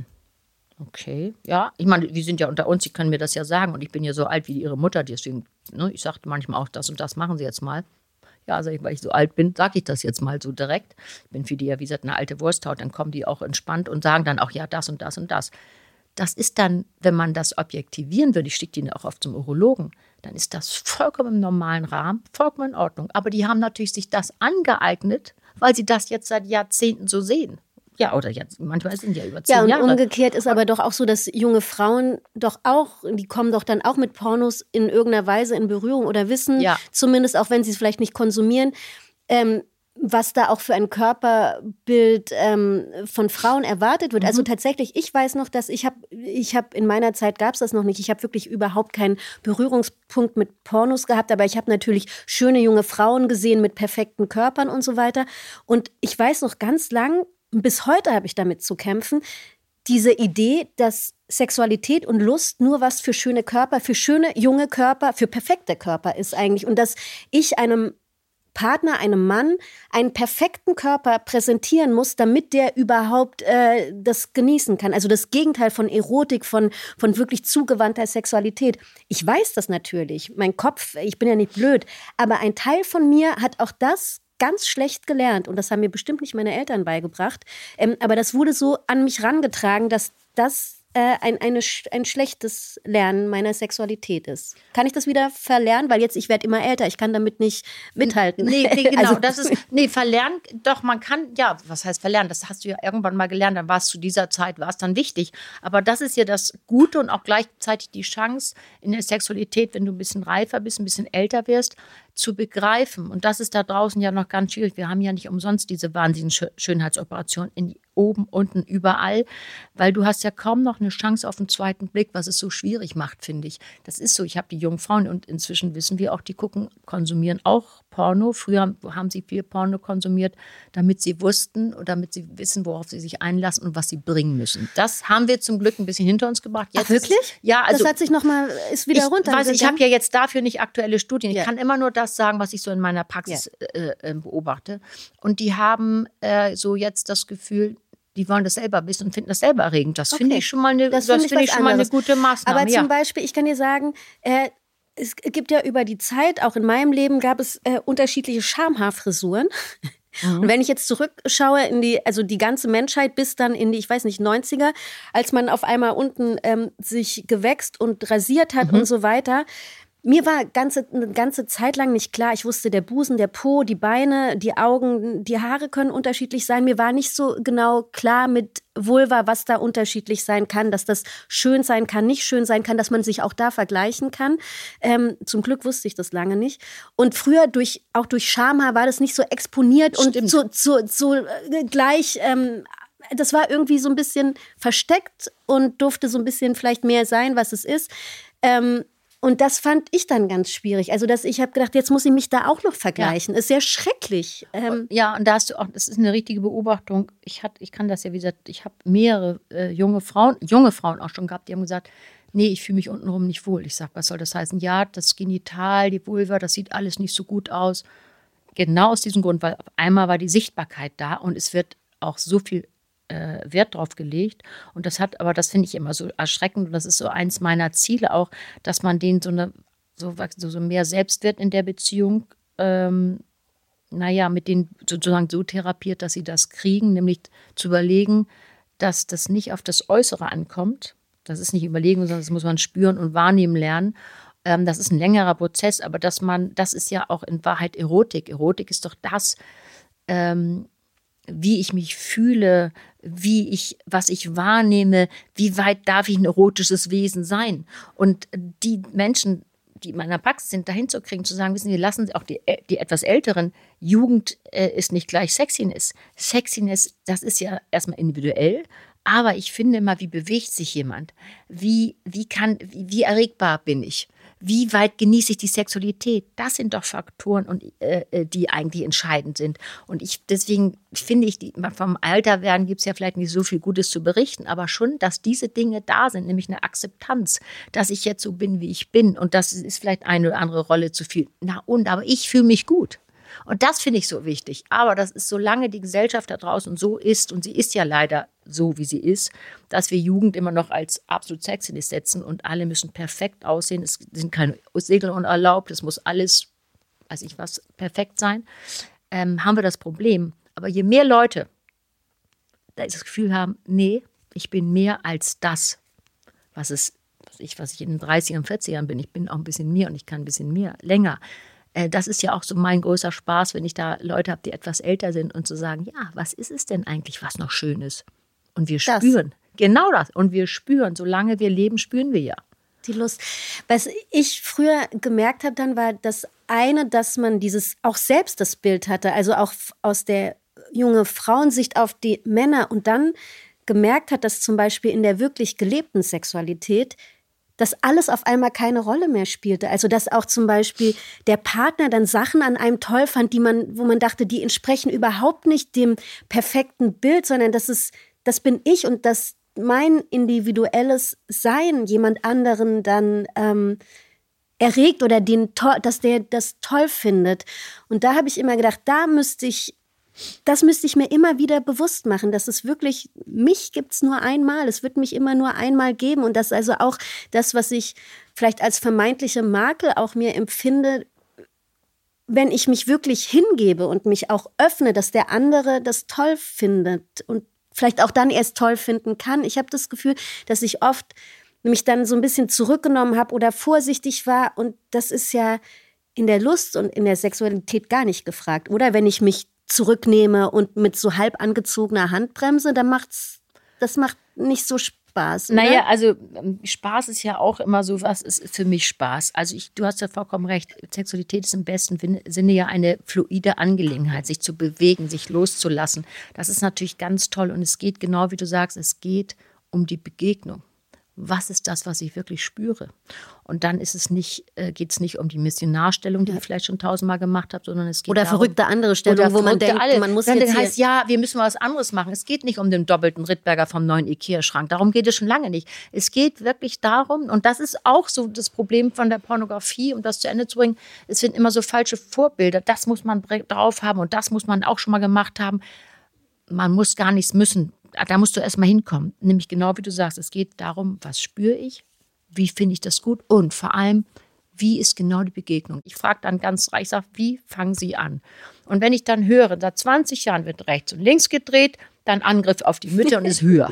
Speaker 2: Okay, ja, ich meine, die sind ja unter uns, die können mir das ja sagen und ich bin ja so alt wie ihre Mutter, deswegen, ne, ich sage manchmal auch, das und das machen Sie jetzt mal. Ja, also weil ich so alt bin, sage ich das jetzt mal so direkt. Ich bin für die ja, wie gesagt, eine alte Wursthaut, dann kommen die auch entspannt und sagen dann auch, ja, das und das und das. Das ist dann, wenn man das objektivieren würde, ich schicke die auch oft zum Urologen, dann ist das vollkommen im normalen Rahmen, vollkommen in Ordnung. Aber die haben natürlich sich das angeeignet, weil sie das jetzt seit Jahrzehnten so sehen. Ja, oder jetzt, manchmal sind ja über zehn Jahre.
Speaker 3: Ja, und umgekehrt ist aber doch auch so, dass junge Frauen doch auch, die kommen doch dann auch mit Pornos in irgendeiner Weise in Berührung oder wissen, ja. zumindest auch wenn sie es vielleicht nicht konsumieren, ähm, was da auch für ein Körperbild ähm, von Frauen erwartet wird. Mhm. Also tatsächlich, ich weiß noch, dass ich habe, ich habe in meiner Zeit gab es das noch nicht. Ich habe wirklich überhaupt keinen Berührungspunkt mit Pornos gehabt, aber ich habe natürlich schöne junge Frauen gesehen mit perfekten Körpern und so weiter. Und ich weiß noch ganz lang, bis heute habe ich damit zu kämpfen, diese Idee, dass Sexualität und Lust nur was für schöne Körper, für schöne junge Körper, für perfekte Körper ist eigentlich. Und dass ich einem Partner, einem Mann, einen perfekten Körper präsentieren muss, damit der überhaupt äh, das genießen kann. Also das Gegenteil von Erotik, von, von wirklich zugewandter Sexualität. Ich weiß das natürlich. Mein Kopf, ich bin ja nicht blöd, aber ein Teil von mir hat auch das ganz schlecht gelernt und das haben mir bestimmt nicht meine Eltern beigebracht, ähm, aber das wurde so an mich rangetragen, dass das äh, ein, eine, ein schlechtes Lernen meiner Sexualität ist. Kann ich das wieder verlernen? Weil jetzt, ich werde immer älter, ich kann damit nicht mithalten.
Speaker 2: Nee, nee genau,
Speaker 3: also,
Speaker 2: das ist, nee, verlernen, doch, man kann, ja, was heißt verlernen? Das hast du ja irgendwann mal gelernt, dann war es zu dieser Zeit, war es dann wichtig. Aber das ist ja das Gute und auch gleichzeitig die Chance in der Sexualität, wenn du ein bisschen reifer bist, ein bisschen älter wirst, zu begreifen. Und das ist da draußen ja noch ganz schwierig. Wir haben ja nicht umsonst diese wahnsinnigen Schönheitsoperation in oben, unten, überall, weil du hast ja kaum noch eine Chance auf einen zweiten Blick, was es so schwierig macht, finde ich. Das ist so. Ich habe die jungen Frauen und inzwischen wissen wir auch, die gucken, konsumieren auch Porno. Früher haben sie viel Porno konsumiert, damit sie wussten oder damit sie wissen, worauf sie sich einlassen und was sie bringen müssen. Das haben wir zum Glück ein bisschen hinter uns gebracht.
Speaker 3: Jetzt Ach, wirklich?
Speaker 2: Ist, ja, also
Speaker 3: das hat sich noch mal, ist wieder
Speaker 2: ich
Speaker 3: runter.
Speaker 2: Weiß, ich habe ja jetzt dafür nicht aktuelle Studien. Ich
Speaker 3: ja.
Speaker 2: kann immer nur das sagen, was ich so in meiner Praxis
Speaker 3: ja.
Speaker 2: äh, beobachte. Und die haben äh, so jetzt das Gefühl, die wollen das selber wissen und finden das selber erregend. Das okay. finde ich schon mal eine, das das find ich schon mal eine gute Maßnahme.
Speaker 3: Aber
Speaker 2: ja.
Speaker 3: zum Beispiel, ich kann dir sagen, äh, es gibt ja über die Zeit, auch in meinem Leben gab es äh, unterschiedliche Schamhaarfrisuren. Mhm. Und wenn ich jetzt zurückschaue in die, also die ganze Menschheit bis dann in die, ich weiß nicht, neunziger, als man auf einmal unten ähm, sich gewächst und rasiert hat mhm. und so weiter. Mir war ganze, eine ganze Zeit lang nicht klar, ich wusste, der Busen, der Po, die Beine, die Augen, die Haare können unterschiedlich sein. Mir war nicht so genau klar mit Vulva, was da unterschiedlich sein kann, dass das schön sein kann, nicht schön sein kann, dass man sich auch da vergleichen kann. Ähm, zum Glück wusste ich das lange nicht. Und früher, durch, auch durch Schamhaar, war das nicht so exponiert
Speaker 2: Stimmt.
Speaker 3: und so, so, so äh, gleich... Ähm, das war irgendwie so ein bisschen versteckt und durfte so ein bisschen vielleicht mehr sein, was es ist. Ähm, Und das fand ich dann ganz schwierig. Also, dass ich habe gedacht, jetzt muss ich mich da auch noch vergleichen. Ja. Ist sehr schrecklich.
Speaker 2: Ähm ja, und da hast du auch, das ist eine richtige Beobachtung. Ich, hat, ich kann das ja, wie gesagt, ich habe mehrere äh, junge Frauen, junge Frauen auch schon gehabt, die haben gesagt, nee, ich fühle mich untenrum nicht wohl. Ich sage, was soll das heißen? Ja, das Genital, die Vulva, das sieht alles nicht so gut aus. Genau aus diesem Grund, weil auf einmal war die Sichtbarkeit da und es wird auch so viel äh, Wert drauf gelegt. Und das hat, aber das finde ich immer so erschreckend und das ist so eins meiner Ziele auch, dass man denen so eine, so, so mehr Selbstwert in der Beziehung, ähm, naja, mit denen sozusagen so therapiert, dass sie das kriegen, nämlich zu überlegen, dass das nicht auf das Äußere ankommt. Das ist nicht Überlegen, sondern das muss man spüren und wahrnehmen lernen. Ähm, das ist ein längerer Prozess, aber dass man, das ist ja auch in Wahrheit Erotik. Erotik ist doch das, ähm, wie ich mich fühle, wie ich, was ich wahrnehme, wie weit darf ich ein erotisches Wesen sein. Und die Menschen, die in meiner Praxis sind, dahin zu kriegen, zu sagen, wissen Sie, lassen Sie auch die, die etwas Älteren, Jugend äh, ist nicht gleich Sexiness. Sexiness, das ist ja erstmal individuell, aber ich finde immer, wie bewegt sich jemand? Wie, wie, kann, wie, wie erregbar bin ich? Wie weit genieße ich die Sexualität? Das sind doch Faktoren, und, äh, die eigentlich entscheidend sind. Und ich, deswegen finde ich, die, vom Alterwerden gibt es ja vielleicht nicht so viel Gutes zu berichten, aber schon, dass diese Dinge da sind, nämlich eine Akzeptanz, dass ich jetzt so bin, wie ich bin. Und das ist vielleicht eine oder andere Rolle zu viel. Na und, aber ich fühle mich gut. Und das finde ich so wichtig. Aber das ist, solange die Gesellschaft da draußen so ist, und sie ist ja leider so, wie sie ist, dass wir Jugend immer noch als absolut sexy setzen und alle müssen perfekt aussehen. Es sind keine Segel unerlaubt, es muss alles, weiß ich was, perfekt sein, ähm, haben wir das Problem. Aber je mehr Leute da das Gefühl haben, nee, ich bin mehr als das, was, es, was, ich, was ich in den dreißigern, vierzigern bin. Ich bin auch ein bisschen mehr und ich kann ein bisschen mehr, länger. Das ist ja auch so mein großer Spaß, wenn ich da Leute habe, die etwas älter sind und zu so sagen, ja, was ist es denn eigentlich, was noch schön ist? Und wir spüren, das. Genau das. Und wir spüren, solange wir leben, spüren wir ja.
Speaker 3: Die Lust. Was ich früher gemerkt habe dann, war das eine, dass man dieses, auch selbst das Bild hatte, also auch aus der junge Frauensicht auf die Männer und dann gemerkt hat, dass zum Beispiel in der wirklich gelebten Sexualität dass alles auf einmal keine Rolle mehr spielte. Also dass auch zum Beispiel der Partner dann Sachen an einem toll fand, die man, wo man dachte, die entsprechen überhaupt nicht dem perfekten Bild, sondern das ist, das bin ich und das mein individuelles Sein jemand anderen dann ähm, erregt oder den to- dass der das toll findet. Und da habe ich immer gedacht, da müsste ich Das müsste ich mir immer wieder bewusst machen, dass es wirklich, mich gibt es nur einmal, es wird mich immer nur einmal geben und das also auch das, was ich vielleicht als vermeintliche Makel auch mir empfinde, wenn ich mich wirklich hingebe und mich auch öffne, dass der andere das toll findet und vielleicht auch dann erst toll finden kann. Ich habe das Gefühl, dass ich oft mich dann so ein bisschen zurückgenommen habe oder vorsichtig war und das ist ja in der Lust und in der Sexualität gar nicht gefragt. Oder wenn ich mich zurücknehme und mit so halb angezogener Handbremse, dann macht's, das macht nicht so Spaß. Oder?
Speaker 2: Naja, also Spaß ist ja auch immer so, was ist für mich Spaß? Also ich, du hast ja vollkommen recht, Sexualität ist im besten Sinne ja eine fluide Angelegenheit, sich zu bewegen, sich loszulassen. Das ist natürlich ganz toll und es geht genau wie du sagst, es geht um die Begegnung. Was ist das, was ich wirklich spüre? Und dann ist es nicht, äh, geht es nicht um die Missionarstellung, die ja. ich vielleicht schon tausendmal gemacht habe, sondern es geht
Speaker 3: oder
Speaker 2: darum,
Speaker 3: verrückte andere Stellung, wo man denkt,
Speaker 2: alle.
Speaker 3: man muss
Speaker 2: dann
Speaker 3: jetzt
Speaker 2: heißt, ja, wir müssen was anderes machen. Es geht nicht um den doppelten Rittberger vom neuen Ikea-Schrank. Darum geht es schon lange nicht. Es geht wirklich darum, und das ist auch so das Problem von der Pornografie, um das zu Ende zu bringen, es sind immer so falsche Vorbilder. Das muss man drauf haben und das muss man auch schon mal gemacht haben. Man muss gar nichts müssen. Da musst du erst mal hinkommen. Nämlich genau wie du sagst, es geht darum, was spüre ich, wie finde ich das gut und vor allem, wie ist genau die Begegnung. Ich frage dann ganz reich, ich sage, wie fangen Sie an? Und wenn ich dann höre, seit zwanzig Jahren wird rechts und links gedreht, dann Angriff auf die Mütter und ist höher.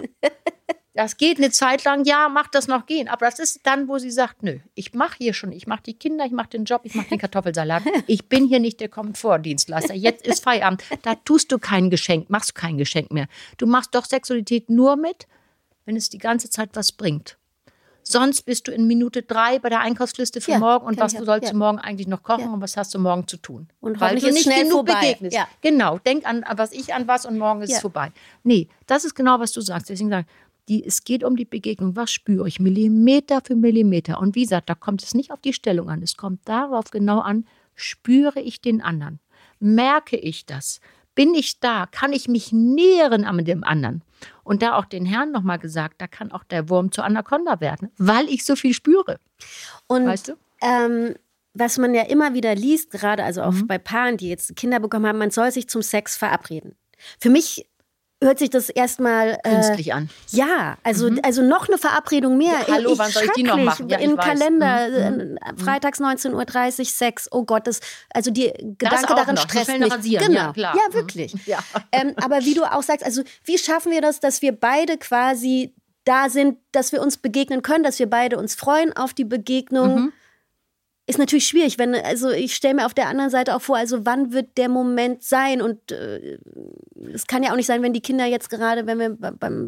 Speaker 2: Das geht eine Zeit lang, ja, macht das noch gehen. Aber das ist dann, wo sie sagt, nö, ich mache hier schon, ich mache die Kinder, ich mache den Job, ich mache den Kartoffelsalat. Ich bin hier nicht der Komfortdienstleister. Jetzt ist Feierabend. Da tust du kein Geschenk, machst du kein Geschenk mehr. Du machst doch Sexualität nur mit, wenn es die ganze Zeit was bringt. Sonst bist du in Minute drei bei der Einkaufsliste für ja, morgen und was du sollst ja. du morgen eigentlich noch kochen ja. und was hast du morgen zu tun.
Speaker 3: Und
Speaker 2: weil du nicht
Speaker 3: schnell
Speaker 2: genug
Speaker 3: vorbei.
Speaker 2: begegnest. Ja. Genau, denk an was ich an was und morgen ist
Speaker 3: ja.
Speaker 2: es vorbei. Nee, das ist genau, was du sagst. Deswegen sage ich, Die, es geht um die Begegnung. Was spüre ich? Millimeter für Millimeter. Und wie gesagt, da kommt es nicht auf die Stellung an. Es kommt darauf genau an, spüre ich den anderen? Merke ich das? Bin ich da? Kann ich mich nähren an dem anderen? Und da auch den Herrn nochmal gesagt, da kann auch der Wurm zur Anaconda werden, weil ich so viel spüre.
Speaker 3: Und
Speaker 2: weißt du?
Speaker 3: Ähm was man ja immer wieder liest, gerade also auch mhm. bei Paaren, die jetzt Kinder bekommen haben, man soll sich zum Sex verabreden. Für mich hört sich das erstmal äh,
Speaker 2: künstlich an.
Speaker 3: Ja, also, mhm. also noch eine Verabredung mehr.
Speaker 2: Ja, hallo,
Speaker 3: ich,
Speaker 2: wann soll ich die noch machen? Ja,
Speaker 3: Im
Speaker 2: weiß.
Speaker 3: Kalender,
Speaker 2: mhm.
Speaker 3: äh, freitags neunzehn Uhr dreißig, Sex, oh Gott, das, also die Gedanke darin
Speaker 2: noch.
Speaker 3: stresst mich.
Speaker 2: Rasieren.
Speaker 3: Genau,
Speaker 2: ja, klar.
Speaker 3: ja wirklich.
Speaker 2: Mhm. Ja.
Speaker 3: Ähm, aber wie du auch sagst, also wie schaffen wir das, dass wir beide quasi da sind, dass wir uns begegnen können, dass wir beide uns freuen auf die Begegnung, mhm. ist natürlich schwierig, wenn, also ich stelle mir auf der anderen Seite auch vor, also wann wird der Moment sein und äh, es kann ja auch nicht sein, wenn die Kinder jetzt gerade, wenn wir beim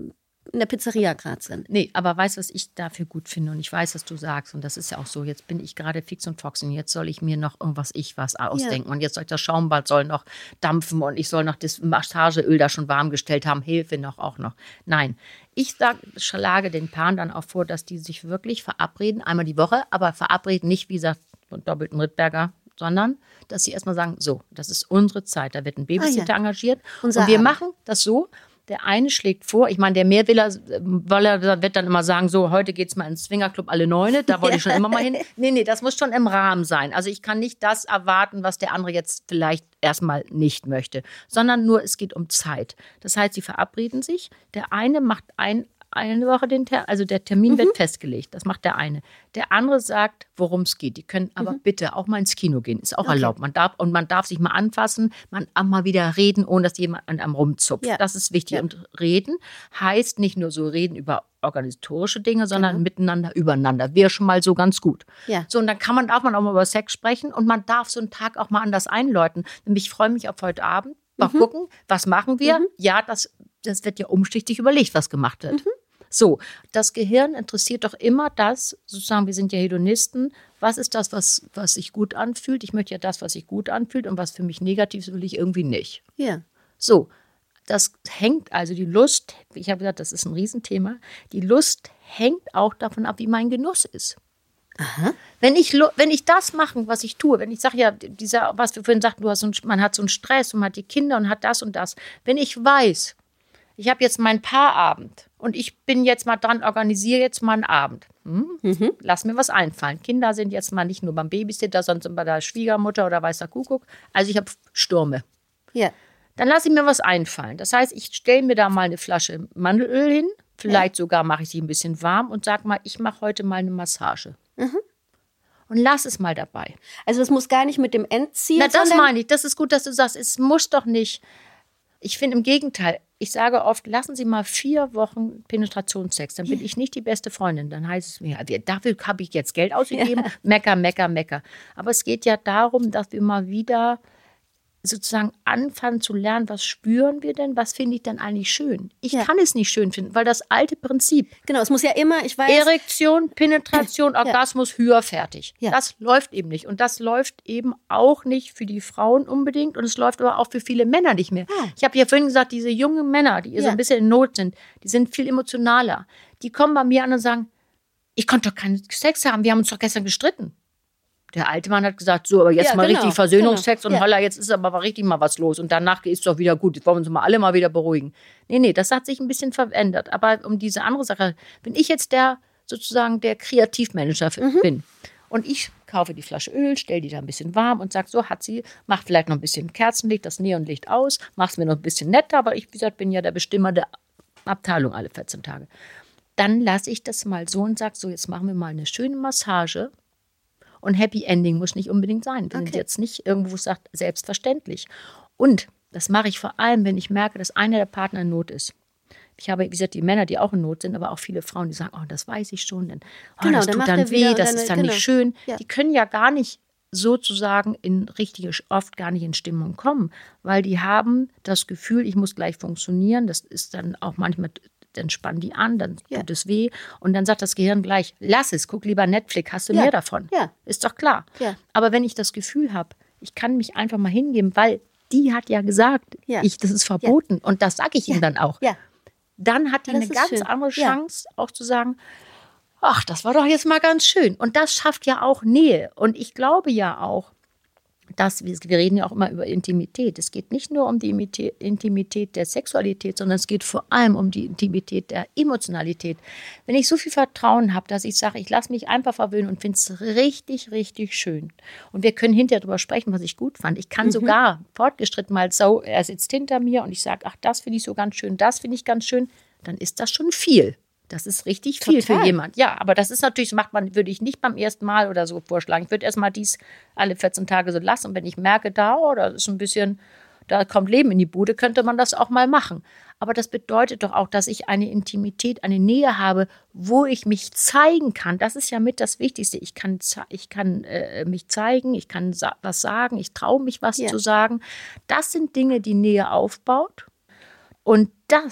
Speaker 3: in der Pizzeria gerade sind.
Speaker 2: Nee, aber weißt du, was ich dafür gut finde? Und ich weiß, was du sagst. Und das ist ja auch so. Jetzt bin ich gerade fix und foxy. Und jetzt soll ich mir noch irgendwas ich was ausdenken. Ja. Und jetzt soll ich das Schaumbad soll noch dampfen. Und ich soll noch das Massageöl da schon warm gestellt haben. Hilfe noch auch noch. Nein, ich sag, schlage den Paaren dann auch vor, dass die sich wirklich verabreden. Einmal die Woche. Aber verabreden nicht, wie gesagt, von doppelten Rittberger, sondern dass sie erstmal sagen, so, das ist unsere Zeit. Da wird ein Babysitter ah, ja. engagiert. Unser und wir Abend. machen das so. Der eine schlägt vor, ich meine, der mehr will, er, weil er wird dann immer sagen, so, heute geht's mal ins Swingerclub alle Neune, da wollte ich schon immer mal hin. Nee, nee, das muss schon im Rahmen sein. Also ich kann nicht das erwarten, was der andere jetzt vielleicht erstmal nicht möchte, sondern nur, es geht um Zeit. Das heißt, sie verabreden sich, der eine macht ein eine Woche den Termin, also der Termin mhm. wird festgelegt, das macht der eine. Der andere sagt, worum es geht. Die können aber mhm. bitte auch mal ins Kino gehen, ist auch okay. erlaubt. Man darf, und man darf sich mal anfassen, man auch mal wieder reden, ohne dass jemand an einem rumzupft. Ja. Das ist wichtig. Ja. Und reden heißt nicht nur so reden über organisatorische Dinge, sondern genau. miteinander, übereinander. Wäre schon mal so ganz gut. Ja. So, und dann kann man, darf man auch mal über Sex sprechen und man darf so einen Tag auch mal anders einläuten. Nämlich, ich freue mich auf heute Abend. Mal mhm. gucken, was machen wir? Mhm. Ja, das, das wird ja umschichtig überlegt, was gemacht wird. Mhm. So, das Gehirn interessiert doch immer das, sozusagen, wir sind ja Hedonisten, was ist das, was, was sich gut anfühlt? Ich möchte ja das, was sich gut anfühlt und was für mich negativ ist, will ich irgendwie nicht. Ja. So, das hängt, also die Lust, ich habe gesagt, das ist ein Riesenthema, die Lust hängt auch davon ab, wie mein Genuss ist. Aha. Wenn ich, wenn ich das mache, was ich tue, wenn ich sage, ja, dieser, was wir vorhin sagten, du hast so, man hat so einen Stress und man hat die Kinder und hat das und das. Wenn ich weiß, ich habe jetzt meinen Paarabend und ich bin jetzt mal dran, organisiere jetzt mal einen Abend. Hm? Mhm. Lass mir was einfallen. Kinder sind jetzt mal nicht nur beim Babysitter, sondern bei der Schwiegermutter oder weiß der Kuckuck. Also ich habe Stürme. Ja. Dann lasse ich mir was einfallen. Das heißt, ich stelle mir da mal eine Flasche Mandelöl hin. Vielleicht ja. sogar mache ich sie ein bisschen warm und sage mal, ich mache heute mal eine Massage. Mhm. Und lass es mal dabei.
Speaker 3: Also es muss gar nicht mit dem Endziel
Speaker 2: sein. Das meine ich. Das ist gut, dass du sagst, es muss doch nicht. Ich finde im Gegenteil, ich sage oft, lassen Sie mal vier Wochen Penetrationssex, dann bin ich nicht die beste Freundin. Dann heißt es mir, dafür habe ich jetzt Geld ausgegeben, ja. mecker, mecker, mecker. Aber es geht ja darum, dass wir mal wieder sozusagen anfangen zu lernen, was spüren wir denn, was finde ich denn eigentlich schön? Ich ja. kann es nicht schön finden, weil das alte Prinzip.
Speaker 3: Genau, es muss ja immer, ich weiß.
Speaker 2: Erektion, Penetration, ja. Orgasmus, höher, fertig. Ja. Das läuft eben nicht. Und das läuft eben auch nicht für die Frauen unbedingt und es läuft aber auch für viele Männer nicht mehr. Ja. Ich habe ja vorhin gesagt, diese jungen Männer, die ja. so ein bisschen in Not sind, die sind viel emotionaler. Die kommen bei mir an und sagen, ich konnte doch keinen Sex haben, wir haben uns doch gestern gestritten. Der alte Mann hat gesagt, so, aber jetzt ja, mal genau, richtig Versöhnungsex genau. und ja. holla, jetzt ist aber richtig mal was los. Und danach ist es doch wieder gut. Jetzt wollen wir uns mal alle mal wieder beruhigen. Nee, nee, das hat sich ein bisschen verändert. Aber um diese andere Sache, wenn ich jetzt der, sozusagen der Kreativmanager mhm. bin und ich kaufe die Flasche Öl, stelle die da ein bisschen warm und sage, so hat sie, mach vielleicht noch ein bisschen Kerzenlicht, das Neonlicht aus, mach's mir noch ein bisschen netter, aber ich, wie gesagt, bin ja der Bestimmer der Abteilung alle vierzehn Tage. Dann lasse ich das mal so und sage, so, jetzt machen wir mal eine schöne Massage. Und Happy Ending muss nicht unbedingt sein. Wir okay. sind jetzt nicht irgendwo sagt, selbstverständlich. Und das mache ich vor allem, wenn ich merke, dass einer der Partner in Not ist. Ich habe, wie gesagt, die Männer, die auch in Not sind, aber auch viele Frauen, die sagen, oh, das weiß ich schon, denn, oh, genau, das dann tut dann weh, das ist dann genau. nicht schön. Ja. Die können ja gar nicht sozusagen in richtige, oft gar nicht in Stimmung kommen, weil die haben das Gefühl, ich muss gleich funktionieren. Das ist dann auch manchmal, dann spannen die an, dann ja. tut es weh und dann sagt das Gehirn gleich, lass es, guck lieber Netflix, hast du ja. mehr davon. Ja. Ist doch klar. Ja. Aber wenn ich das Gefühl habe, ich kann mich einfach mal hingeben, weil die hat ja gesagt, ja. ich, das ist verboten ja. und das sage ich ja. ihm dann auch. Ja. Dann hat die das eine ganz schön. andere Chance, ja. auch zu sagen, ach, das war doch jetzt mal ganz schön. Und das schafft ja auch Nähe. Und ich glaube ja auch, dass wir, wir reden ja auch immer über Intimität. Es geht nicht nur um die Intimität der Sexualität, sondern es geht vor allem um die Intimität der Emotionalität. Wenn ich so viel Vertrauen habe, dass ich sage, ich lasse mich einfach verwöhnen und finde es richtig, richtig schön. Und wir können hinterher darüber sprechen, was ich gut fand. Ich kann mhm. sogar fortgeschritten mal so, er sitzt hinter mir und ich sage, ach, das finde ich so ganz schön, das finde ich ganz schön. Dann ist das schon viel. Das ist richtig viel Total. Für jemand. Ja, aber das ist natürlich, macht man, würde ich nicht beim ersten Mal oder so vorschlagen. Ich würde erstmal dies alle vierzehn Tage so lassen. Und wenn ich merke, da, oh, das ist ein bisschen, da kommt Leben in die Bude, könnte man das auch mal machen. Aber das bedeutet doch auch, dass ich eine Intimität, eine Nähe habe, wo ich mich zeigen kann. Das ist ja mit das Wichtigste. Ich kann, ich kann äh, mich zeigen, ich kann sa- was sagen, ich traue mich, was ja. zu sagen. Das sind Dinge, die Nähe aufbaut. Und das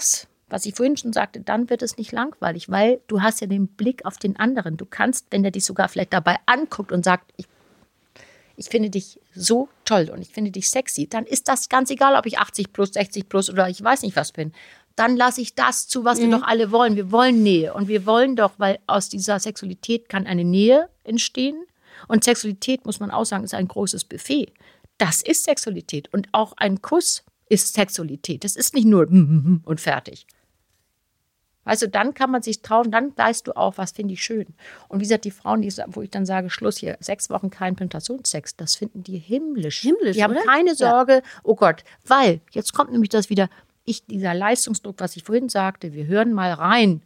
Speaker 2: was ich vorhin schon sagte, dann wird es nicht langweilig, weil du hast ja den Blick auf den anderen. Du kannst, wenn der dich sogar vielleicht dabei anguckt und sagt, ich, ich finde dich so toll und ich finde dich sexy, dann ist das ganz egal, ob ich achtzig plus, sechzig plus oder ich weiß nicht was bin. Dann lasse ich das zu, was mhm. wir doch alle wollen. Wir wollen Nähe und wir wollen doch, weil aus dieser Sexualität kann eine Nähe entstehen und Sexualität, muss man auch sagen, ist ein großes Buffet. Das ist Sexualität und auch ein Kuss ist Sexualität. Das ist nicht nur und fertig. Weißt du, dann kann man sich trauen, dann weißt du auch, was finde ich schön. Und wie gesagt, die Frauen, die, wo ich dann sage, Schluss hier, sechs Wochen kein Penetrationssex, das finden die himmlisch.
Speaker 3: Himmlisch,
Speaker 2: Die haben
Speaker 3: oder?
Speaker 2: keine Sorge, ja. Oh Gott, weil, jetzt kommt nämlich das wieder, ich, dieser Leistungsdruck, was ich vorhin sagte, wir hören mal rein.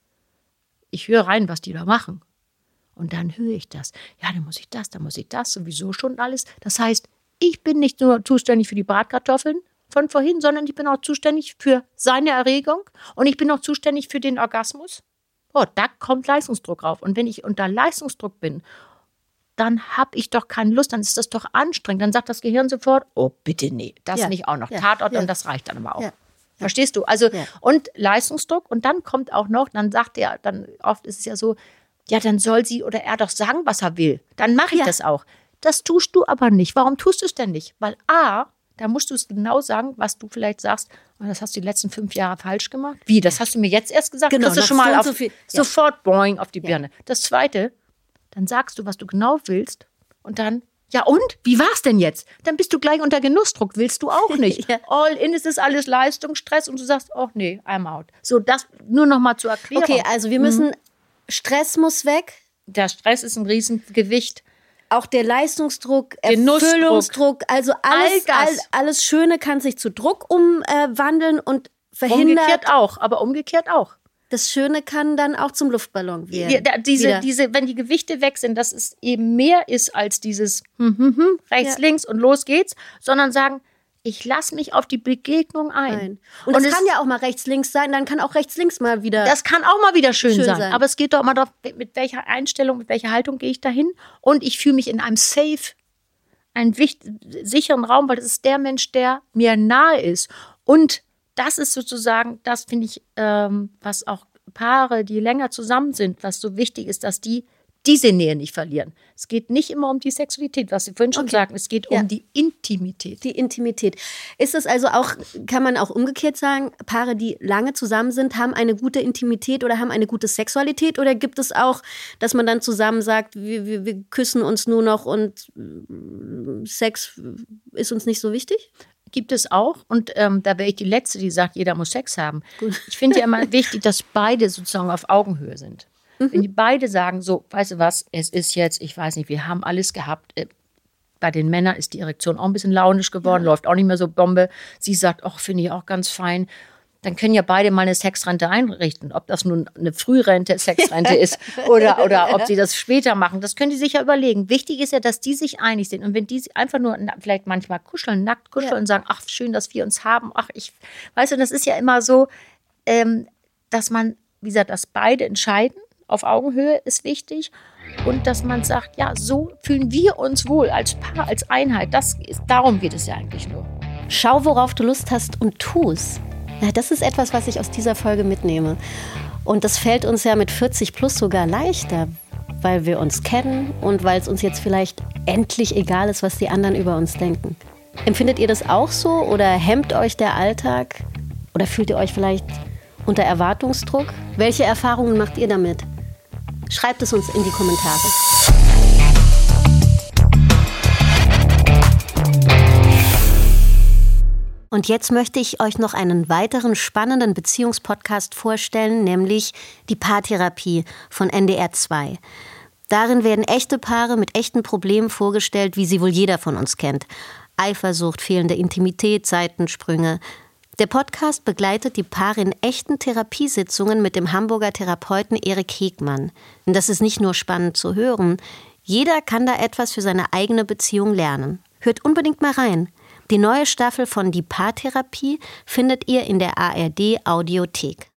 Speaker 2: Ich höre rein, was die da machen. Und dann höre ich das. Ja, dann muss ich das, dann muss ich das, sowieso schon alles. Das heißt, ich bin nicht nur zuständig für die Bratkartoffeln von vorhin, sondern ich bin auch zuständig für seine Erregung und ich bin auch zuständig für den Orgasmus. Oh, da kommt Leistungsdruck rauf. Und wenn ich unter Leistungsdruck bin, dann habe ich doch keine Lust, dann ist das doch anstrengend. Dann sagt das Gehirn sofort, oh bitte nee, das
Speaker 3: ja.
Speaker 2: nicht auch noch.
Speaker 3: Ja.
Speaker 2: Tatort
Speaker 3: ja.
Speaker 2: und das reicht dann aber auch.
Speaker 3: Ja.
Speaker 2: Verstehst du? Also,
Speaker 3: ja.
Speaker 2: und Leistungsdruck und dann kommt auch noch, dann sagt er, dann oft ist es ja so, ja, dann soll sie oder er doch sagen, was er will. Dann mache ich
Speaker 3: ja.
Speaker 2: das auch. Das tust du aber nicht. Warum tust du es denn nicht? Weil A, da musst du es genau sagen, was du vielleicht sagst, oh, das hast du die letzten fünf Jahre falsch gemacht. Wie, das hast du mir jetzt erst gesagt?
Speaker 3: Genau,
Speaker 2: Kriegst du schon mal auf,
Speaker 3: so viel, ja.
Speaker 2: sofort boing auf die
Speaker 3: ja.
Speaker 2: Birne. Das Zweite, dann sagst du, was du genau willst und dann, ja und? Wie war's denn jetzt? Dann bist du gleich unter Genussdruck, willst du auch nicht. ja. All in, es ist alles Leistung, Stress und du sagst, oh nee, I'm out. So, das nur noch mal zur Erklärung.
Speaker 3: Okay, also wir müssen, mhm. Stress muss weg.
Speaker 2: Der Stress ist ein Riesengewicht.
Speaker 3: Auch der Leistungsdruck,
Speaker 2: Genussdruck.
Speaker 3: Erfüllungsdruck, also alles,
Speaker 2: All
Speaker 3: all, alles Schöne kann sich zu Druck umwandeln äh, und verhindert.
Speaker 2: Umgekehrt auch, aber umgekehrt auch.
Speaker 3: Das Schöne kann dann auch zum Luftballon werden.
Speaker 2: Ja, diese, diese, wenn die Gewichte weg sind, dass es eben mehr ist als dieses hm, hm, hm, rechts, ja. links und los geht's, sondern sagen, ich lasse mich auf die Begegnung ein.
Speaker 3: ein. Und, und das kann ja auch mal rechts, links sein, dann kann auch rechts, links mal wieder.
Speaker 2: Das kann auch mal wieder schön,
Speaker 3: schön
Speaker 2: sein.
Speaker 3: sein.
Speaker 2: Aber es geht doch immer darauf, mit welcher Einstellung, mit welcher Haltung gehe ich dahin. Und ich fühle mich in einem safe, einen wichtig, sicheren Raum, weil das ist der Mensch, der mir nahe ist. Und das ist sozusagen, das finde ich, ähm, was auch Paare, die länger zusammen sind, was so wichtig ist, dass die diese Nähe nicht verlieren. Es geht nicht immer um die Sexualität, was Sie vorhin schon
Speaker 3: okay.
Speaker 2: sagten. Es geht
Speaker 3: ja.
Speaker 2: um die Intimität.
Speaker 3: Die Intimität. Ist es also auch, kann man auch umgekehrt sagen, Paare, die lange zusammen sind, haben eine gute Intimität oder haben eine gute Sexualität? Oder gibt es auch, dass man dann zusammen sagt, wir, wir, wir küssen uns nur noch und Sex ist uns nicht so wichtig?
Speaker 2: Gibt es auch. Und ähm, da wäre ich die Letzte, die sagt, jeder muss Sex haben. Gut. Ich finde ja immer wichtig, dass beide sozusagen auf Augenhöhe sind. Mhm. Wenn die beide sagen, so, weißt du was, es ist jetzt, ich weiß nicht, wir haben alles gehabt. Bei den Männern ist die Erektion auch ein bisschen launisch geworden, ja. läuft auch nicht mehr so Bombe. Sie sagt, ach, finde ich auch ganz fein. Dann können ja beide mal eine Sexrente einrichten. Ob das nun eine Frührente, Sexrente ist oder, oder ob sie das später machen, das können die sich ja überlegen. Wichtig ist ja, dass die sich einig sind. Und wenn die einfach nur vielleicht manchmal kuscheln, nackt kuscheln ja. und sagen, ach, schön, dass wir uns haben. Ach, ich, weißt du, das ist ja immer so, ähm, dass man, wie gesagt, dass beide entscheiden. Auf Augenhöhe ist wichtig und dass man sagt, ja, so fühlen wir uns wohl als Paar, als Einheit. Das ist, darum geht es ja eigentlich nur.
Speaker 3: Schau, worauf du Lust hast und tu's. Ja, das ist etwas, was ich aus dieser Folge mitnehme. Und das fällt uns ja mit vierzig plus sogar leichter, weil wir uns kennen und weil es uns jetzt vielleicht endlich egal ist, was die anderen über uns denken. Empfindet ihr das auch so oder hemmt euch der Alltag? Oder fühlt ihr euch vielleicht unter Erwartungsdruck? Welche Erfahrungen macht ihr damit? Schreibt es uns in die Kommentare. Und jetzt möchte ich euch noch einen weiteren spannenden Beziehungspodcast vorstellen, nämlich die Paartherapie von N D R zwei. Darin werden echte Paare mit echten Problemen vorgestellt, wie sie wohl jeder von uns kennt. Eifersucht, fehlende Intimität, Seitensprünge. Der Podcast begleitet die Paare in echten Therapiesitzungen mit dem Hamburger Therapeuten Erik Hegmann. Und das ist nicht nur spannend zu hören, jeder kann da etwas für seine eigene Beziehung lernen. Hört unbedingt mal rein. Die neue Staffel von Die Paartherapie findet ihr in der A R D Audiothek.